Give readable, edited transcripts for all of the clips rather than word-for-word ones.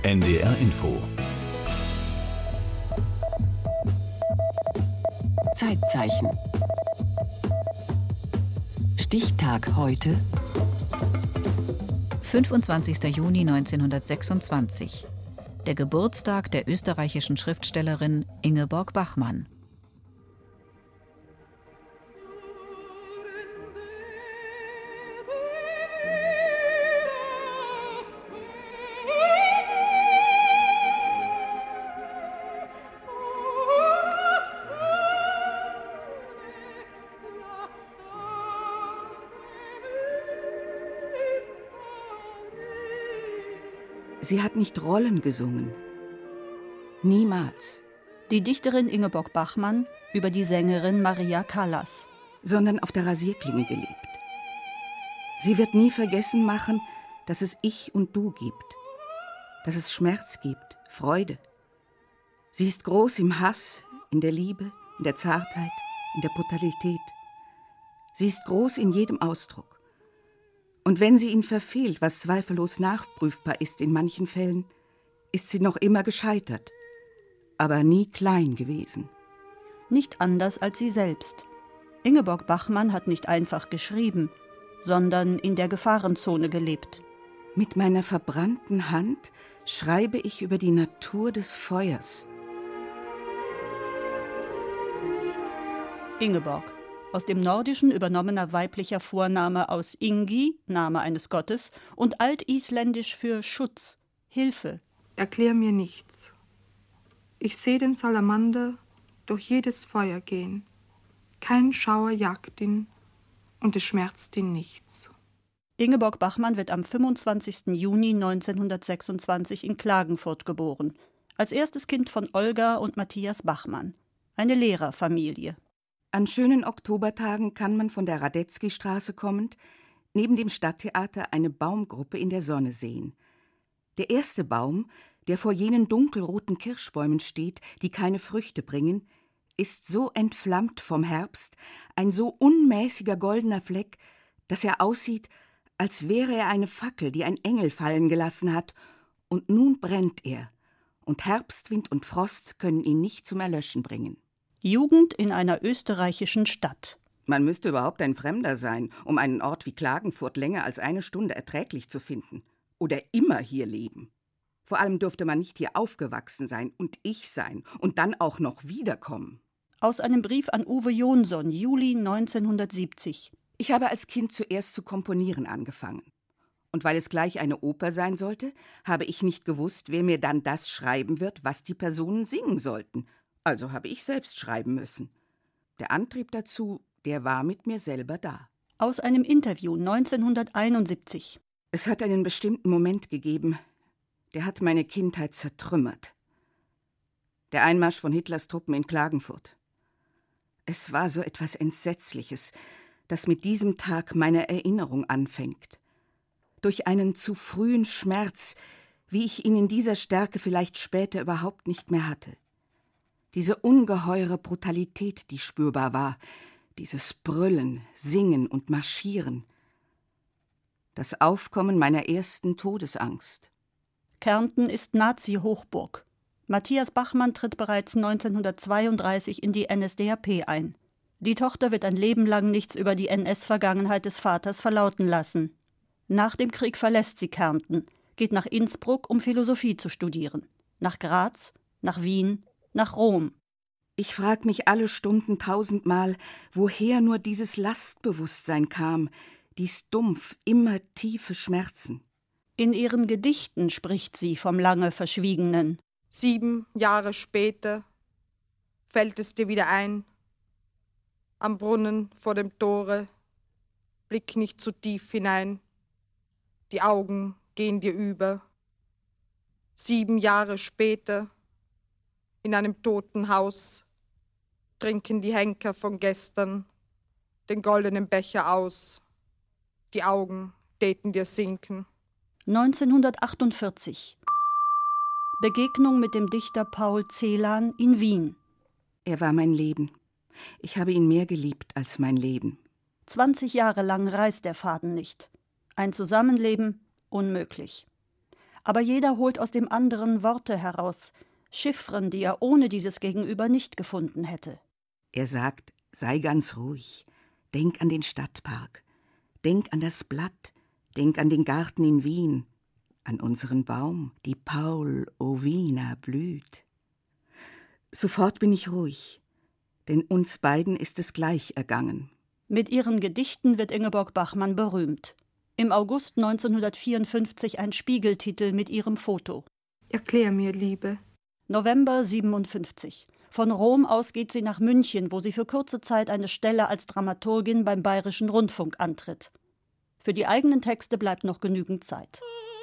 NDR Info. Zeitzeichen. Stichtag heute. 25. Juni 1926. Der Geburtstag der österreichischen Schriftstellerin Ingeborg Bachmann. Sie hat nicht Rollen gesungen. Niemals. Die Dichterin Ingeborg Bachmann über die Sängerin Maria Callas. Sondern auf der Rasierklinge gelebt. Sie wird nie vergessen machen, dass es Ich und Du gibt. Dass es Schmerz gibt, Freude. Sie ist groß im Hass, in der Liebe, in der Zartheit, in der Brutalität. Sie ist groß in jedem Ausdruck. Und wenn sie ihn verfehlt, was zweifellos nachprüfbar ist in manchen Fällen, ist sie noch immer gescheitert, aber nie klein gewesen. Nicht anders als sie selbst. Ingeborg Bachmann hat nicht einfach geschrieben, sondern in der Gefahrenzone gelebt. Mit meiner verbrannten Hand schreibe ich über die Natur des Feuers. Ingeborg. Aus dem Nordischen übernommener weiblicher Vorname aus Ingi, Name eines Gottes, und Altisländisch für Schutz, Hilfe. Erklär mir nichts. Ich seh den Salamander durch jedes Feuer gehen. Kein Schauer jagt ihn und es schmerzt ihn nichts. Ingeborg Bachmann wird am 25. Juni 1926 in Klagenfurt geboren. Als erstes Kind von Olga und Matthias Bachmann. Eine Lehrerfamilie. An schönen Oktobertagen kann man von der Radetzky-Straße kommend neben dem Stadttheater eine Baumgruppe in der Sonne sehen. Der erste Baum, der vor jenen dunkelroten Kirschbäumen steht, die keine Früchte bringen, ist so entflammt vom Herbst, ein so unmäßiger goldener Fleck, dass er aussieht, als wäre er eine Fackel, die ein Engel fallen gelassen hat, und nun brennt er, und Herbstwind und Frost können ihn nicht zum Erlöschen bringen. Jugend in einer österreichischen Stadt. Man müsste überhaupt ein Fremder sein, um einen Ort wie Klagenfurt länger als eine Stunde erträglich zu finden. Oder immer hier leben. Vor allem dürfte man nicht hier aufgewachsen sein und ich sein und dann auch noch wiederkommen. Aus einem Brief an Uwe Jonsson, Juli 1970. Ich habe als Kind zuerst zu komponieren angefangen. Und weil es gleich eine Oper sein sollte, habe ich nicht gewusst, wer mir dann das schreiben wird, was die Personen singen sollten. Also habe ich selbst schreiben müssen. Der Antrieb dazu, der war mit mir selber da. Aus einem Interview 1971. Es hat einen bestimmten Moment gegeben, der hat meine Kindheit zertrümmert. Der Einmarsch von Hitlers Truppen in Klagenfurt. Es war so etwas Entsetzliches, das mit diesem Tag meine Erinnerung anfängt. Durch einen zu frühen Schmerz, wie ich ihn in dieser Stärke vielleicht später überhaupt nicht mehr hatte. Diese ungeheure Brutalität, die spürbar war, dieses Brüllen, Singen und Marschieren. Das Aufkommen meiner ersten Todesangst. Kärnten ist Nazi-Hochburg. Matthias Bachmann tritt bereits 1932 in die NSDAP ein. Die Tochter wird ein Leben lang nichts über die NS-Vergangenheit des Vaters verlauten lassen. Nach dem Krieg verlässt sie Kärnten, geht nach Innsbruck, um Philosophie zu studieren. Nach Graz, nach Wien, nach Rom. Ich frag mich alle Stunden 1000-mal, woher nur dieses Lastbewusstsein kam, dies dumpf, immer tiefe Schmerzen. In ihren Gedichten spricht sie vom lange Verschwiegenen. 7 Jahre später fällt es dir wieder ein. Am Brunnen vor dem Tore, blick nicht zu tief hinein. Die Augen gehen dir über. 7 Jahre später in einem toten Haus trinken die Henker von gestern den goldenen Becher aus. Die Augen täten dir sinken. 1948. Begegnung mit dem Dichter Paul Celan in Wien. Er war mein Leben. Ich habe ihn mehr geliebt als mein Leben. 20 Jahre lang reißt der Faden nicht. Ein Zusammenleben unmöglich. Aber jeder holt aus dem anderen Worte heraus, Chiffren, die er ohne dieses Gegenüber nicht gefunden hätte. Er sagt, sei ganz ruhig, denk an den Stadtpark, denk an das Blatt, denk an den Garten in Wien, an unseren Baum, die Paul-Ovina blüht. Sofort bin ich ruhig, denn uns beiden ist es gleich ergangen. Mit ihren Gedichten wird Ingeborg Bachmann berühmt. Im August 1954 ein Spiegeltitel mit ihrem Foto. Erklär mir, Liebe. November 57. Von Rom aus geht sie nach München, wo sie für kurze Zeit eine Stelle als Dramaturgin beim Bayerischen Rundfunk antritt. Für die eigenen Texte bleibt noch genügend Zeit.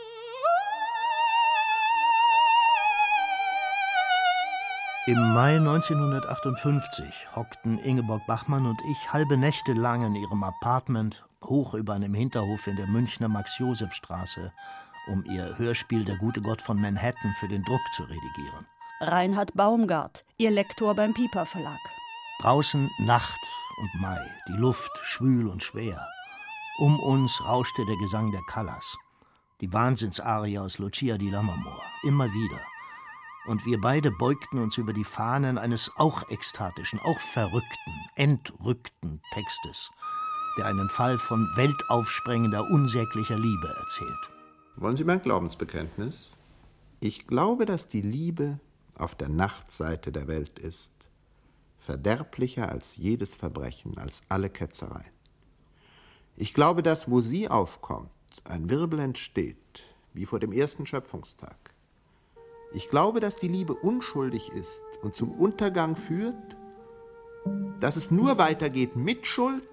Im Mai 1958 hockten Ingeborg Bachmann und ich halbe Nächte lang in ihrem Apartment hoch über einem Hinterhof in der Münchner Max-Joseph-Straße, um ihr Hörspiel Der gute Gott von Manhattan für den Druck zu redigieren. Reinhard Baumgart, ihr Lektor beim Piper Verlag. Draußen Nacht und Mai, die Luft schwül und schwer. Um uns rauschte der Gesang der Callas, die Wahnsinnsarie aus Lucia di Lammermoor, immer wieder. Und wir beide beugten uns über die Fahnen eines auch ekstatischen, auch verrückten, entrückten Textes, der einen Fall von weltaufsprengender, unsäglicher Liebe erzählt. Wollen Sie mein Glaubensbekenntnis? Ich glaube, dass die Liebe auf der Nachtseite der Welt ist, verderblicher als jedes Verbrechen, als alle Ketzereien. Ich glaube, dass, wo sie aufkommt, ein Wirbel entsteht, wie vor dem ersten Schöpfungstag. Ich glaube, dass die Liebe unschuldig ist und zum Untergang führt, dass es nur weitergeht mit Schuld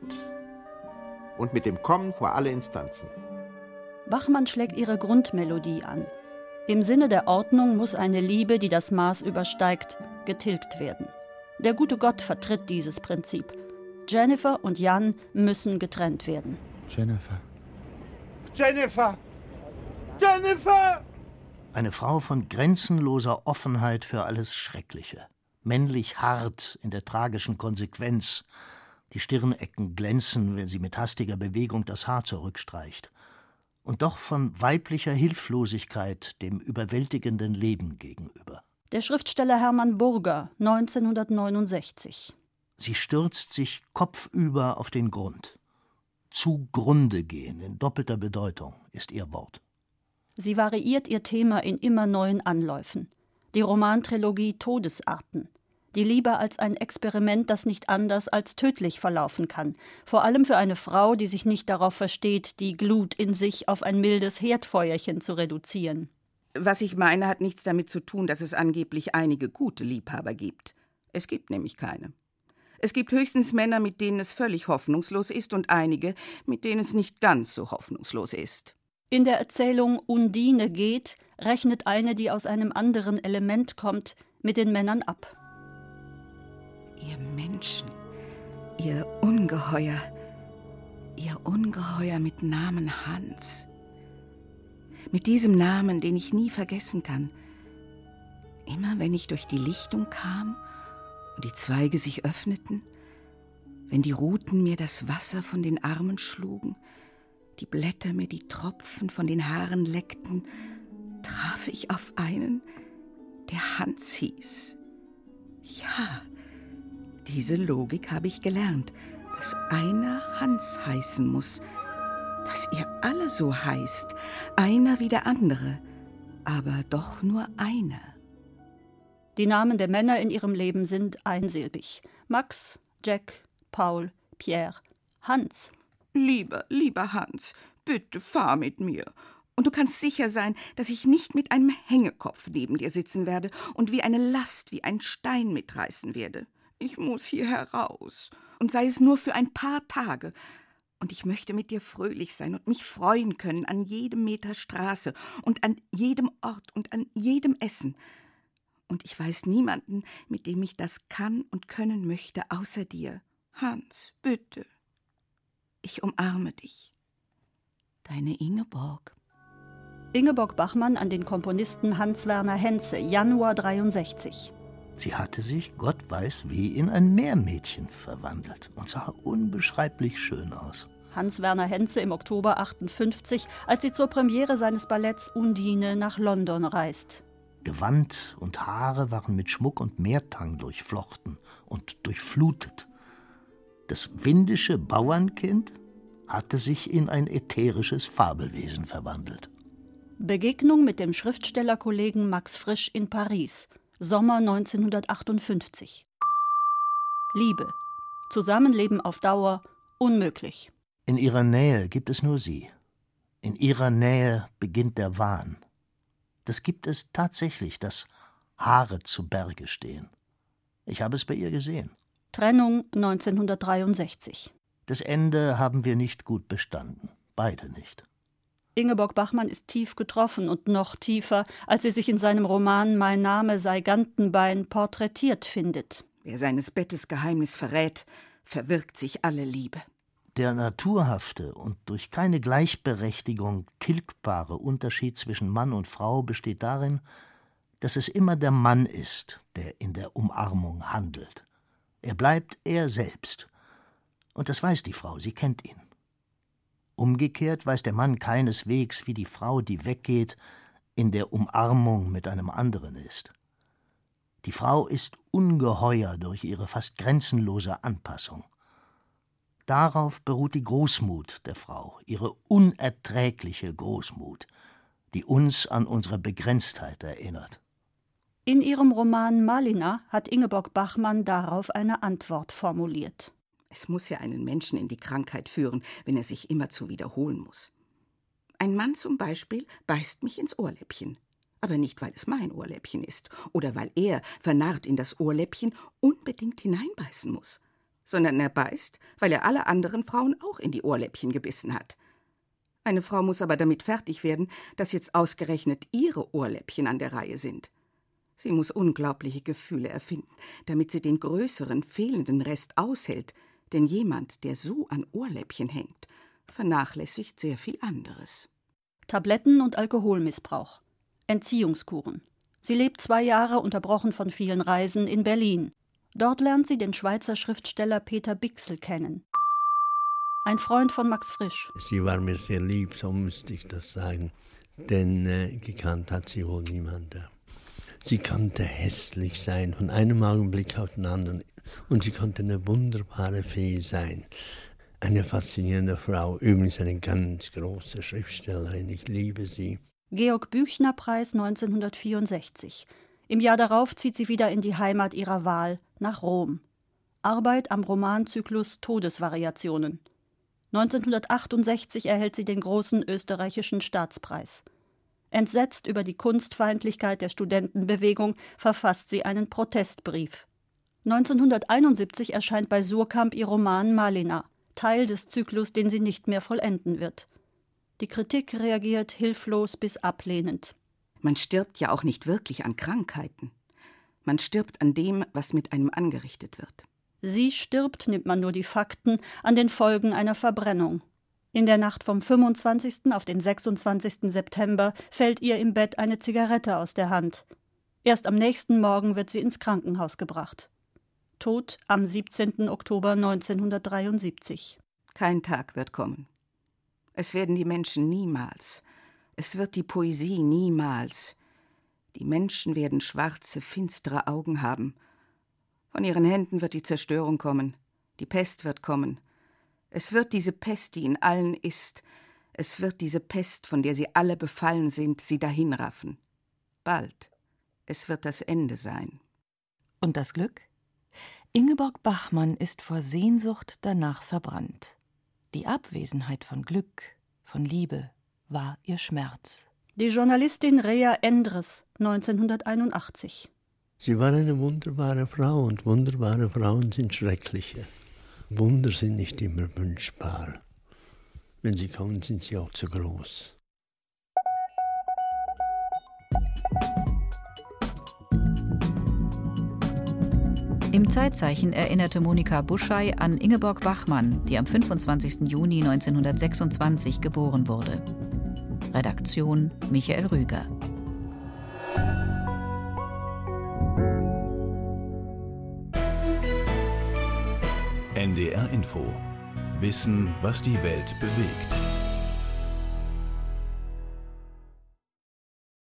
und mit dem Kommen vor alle Instanzen. Bachmann schlägt ihre Grundmelodie an. Im Sinne der Ordnung muss eine Liebe, die das Maß übersteigt, getilgt werden. Der gute Gott vertritt dieses Prinzip. Jennifer und Jan müssen getrennt werden. Jennifer! Jennifer! Jennifer! Eine Frau von grenzenloser Offenheit für alles Schreckliche. Männlich hart in der tragischen Konsequenz. Die Stirnecken glänzen, wenn sie mit hastiger Bewegung das Haar zurückstreicht. Und doch von weiblicher Hilflosigkeit dem überwältigenden Leben gegenüber. Der Schriftsteller Hermann Burger, 1969. Sie stürzt sich kopfüber auf den Grund. Zugrunde gehen in doppelter Bedeutung ist ihr Wort. Sie variiert ihr Thema in immer neuen Anläufen. Die Romantrilogie Todesarten. Die Liebe als ein Experiment, das nicht anders als tödlich verlaufen kann. Vor allem für eine Frau, die sich nicht darauf versteht, die Glut in sich auf ein mildes Herdfeuerchen zu reduzieren. Was ich meine, hat nichts damit zu tun, dass es angeblich einige gute Liebhaber gibt. Es gibt nämlich keine. Es gibt höchstens Männer, mit denen es völlig hoffnungslos ist, und einige, mit denen es nicht ganz so hoffnungslos ist. In der Erzählung Undine geht, rechnet eine, die aus einem anderen Element kommt, mit den Männern ab. Ihr Menschen, ihr Ungeheuer mit Namen Hans. Mit diesem Namen, den ich nie vergessen kann. Immer wenn ich durch die Lichtung kam und die Zweige sich öffneten, wenn die Ruten mir das Wasser von den Armen schlugen, die Blätter mir die Tropfen von den Haaren leckten, traf ich auf einen, der Hans hieß. Ja, diese Logik habe ich gelernt, dass einer Hans heißen muss, dass ihr alle so heißt, einer wie der andere, aber doch nur einer. Die Namen der Männer in ihrem Leben sind einsilbig. Max, Jack, Paul, Pierre, Hans. Lieber Hans, bitte fahr mit mir. Und du kannst sicher sein, dass ich nicht mit einem Hängekopf neben dir sitzen werde und wie eine Last, wie ein Stein mitreißen werde. Ich muss hier heraus, und sei es nur für ein paar Tage. Und ich möchte mit dir fröhlich sein und mich freuen können an jedem Meter Straße und an jedem Ort und an jedem Essen. Und ich weiß niemanden, mit dem ich das kann und können möchte, außer dir. Hans, bitte. Ich umarme dich. Deine Ingeborg. Ingeborg Bachmann an den Komponisten Hans-Werner Henze, Januar 63. Sie hatte sich, Gott weiß wie, in ein Meermädchen verwandelt und sah unbeschreiblich schön aus. Hans-Werner Henze im Oktober 1958, als sie zur Premiere seines Balletts Undine nach London reist. Gewand und Haare waren mit Schmuck und Meertang durchflochten und durchflutet. Das windische Bauernkind hatte sich in ein ätherisches Fabelwesen verwandelt. Begegnung mit dem Schriftstellerkollegen Max Frisch in Paris, Sommer 1958. Liebe. Zusammenleben auf Dauer unmöglich. In ihrer Nähe gibt es nur sie. In ihrer Nähe beginnt der Wahn. Das gibt es tatsächlich, dass Haare zu Berge stehen. Ich habe es bei ihr gesehen. Trennung 1963. Das Ende haben wir nicht gut bestanden. Beide nicht. Ingeborg Bachmann ist tief getroffen und noch tiefer, als sie sich in seinem Roman Mein Name sei Gantenbein porträtiert findet. Wer seines Bettes Geheimnis verrät, verwirkt sich alle Liebe. Der naturhafte und durch keine Gleichberechtigung tilgbare Unterschied zwischen Mann und Frau besteht darin, dass es immer der Mann ist, der in der Umarmung handelt. Er bleibt er selbst. Und das weiß die Frau, sie kennt ihn. Umgekehrt weiß der Mann keineswegs, wie die Frau, die weggeht, in der Umarmung mit einem anderen ist. Die Frau ist ungeheuer durch ihre fast grenzenlose Anpassung. Darauf beruht die Großmut der Frau, ihre unerträgliche Großmut, die uns an unsere Begrenztheit erinnert. In ihrem Roman Malina hat Ingeborg Bachmann darauf eine Antwort formuliert. Es muss ja einen Menschen in die Krankheit führen, wenn er sich immerzu wiederholen muss. Ein Mann zum Beispiel beißt mich ins Ohrläppchen. Aber nicht, weil es mein Ohrläppchen ist oder weil er, vernarrt in das Ohrläppchen, unbedingt hineinbeißen muss, sondern er beißt, weil er alle anderen Frauen auch in die Ohrläppchen gebissen hat. Eine Frau muss aber damit fertig werden, dass jetzt ausgerechnet ihre Ohrläppchen an der Reihe sind. Sie muss unglaubliche Gefühle erfinden, damit sie den größeren, fehlenden Rest aushält, denn jemand, der so an Ohrläppchen hängt, vernachlässigt sehr viel anderes. Tabletten und Alkoholmissbrauch. Entziehungskuren. Sie lebt 2 Jahre, unterbrochen von vielen Reisen, in Berlin. Dort lernt sie den Schweizer Schriftsteller Peter Bichsel kennen. Ein Freund von Max Frisch. Sie war mir sehr lieb, so müsste ich das sagen, denn gekannt hat sie wohl niemand. Sie konnte hässlich sein, von einem Augenblick auf den anderen, und sie konnte eine wunderbare Fee sein. Eine faszinierende Frau, übrigens eine ganz große Schriftstellerin, ich liebe sie. Georg-Büchner-Preis 1964. Im Jahr darauf zieht sie wieder in die Heimat ihrer Wahl, nach Rom. Arbeit am Romanzyklus Todesvariationen. 1968 erhält sie den großen österreichischen Staatspreis. Entsetzt über die Kunstfeindlichkeit der Studentenbewegung verfasst sie einen Protestbrief. 1971 erscheint bei Suhrkamp ihr Roman Malina, Teil des Zyklus, den sie nicht mehr vollenden wird. Die Kritik reagiert hilflos bis ablehnend. Man stirbt ja auch nicht wirklich an Krankheiten. Man stirbt an dem, was mit einem angerichtet wird. Sie stirbt, nimmt man nur die Fakten, an den Folgen einer Verbrennung. In der Nacht vom 25. auf den 26. September fällt ihr im Bett eine Zigarette aus der Hand. Erst am nächsten Morgen wird sie ins Krankenhaus gebracht. Tod am 17. Oktober 1973. Kein Tag wird kommen. Es werden die Menschen niemals. Es wird die Poesie niemals. Die Menschen werden schwarze, finstere Augen haben. Von ihren Händen wird die Zerstörung kommen. Die Pest wird kommen. Es wird diese Pest, die in allen ist. Es wird diese Pest, von der sie alle befallen sind, sie dahinraffen. Bald. Es wird das Ende sein. Und das Glück? Ingeborg Bachmann ist vor Sehnsucht danach verbrannt. Die Abwesenheit von Glück, von Liebe, war ihr Schmerz. Die Journalistin Rea Endres, 1981. Sie war eine wunderbare Frau, und wunderbare Frauen sind schreckliche. Wunder sind nicht immer wünschbar. Wenn sie kommen, sind sie auch zu groß. Im Zeitzeichen erinnerte Monika Buschey an Ingeborg Bachmann, die am 25. Juni 1926 geboren wurde. Redaktion Michael Rüger. NDR Info Wissen, was die Welt bewegt.